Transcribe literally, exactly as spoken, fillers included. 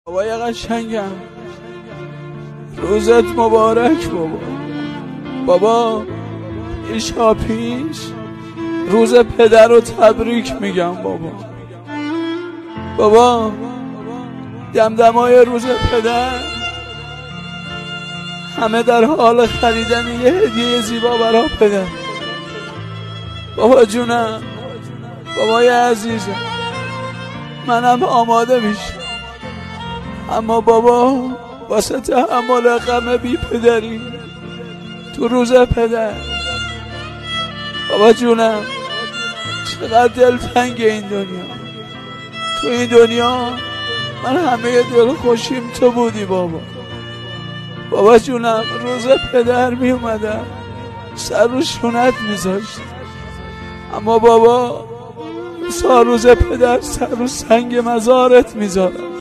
بابای قشنگم، روزت مبارک بابا. بابا ایشا پیش روز پدر رو تبریک میگم بابا. بابا دمدمای روز پدر همه در حال خریدن یه هدیه زیبا برا پدر. بابا جونم، بابای عزیزم، منم آماده میشم، اما بابا واسه تحمل غم بی پدری تو روز پدر. بابا جونم، چقدر دلتنگ این دنیا. تو این دنیا من همه دل خوشیم تو بودی بابا. بابا جونم، روز پدر می اومدم سر رو شونت میذاشت، اما بابا سا روز پدر سر رو سنگ مزارت میذارم.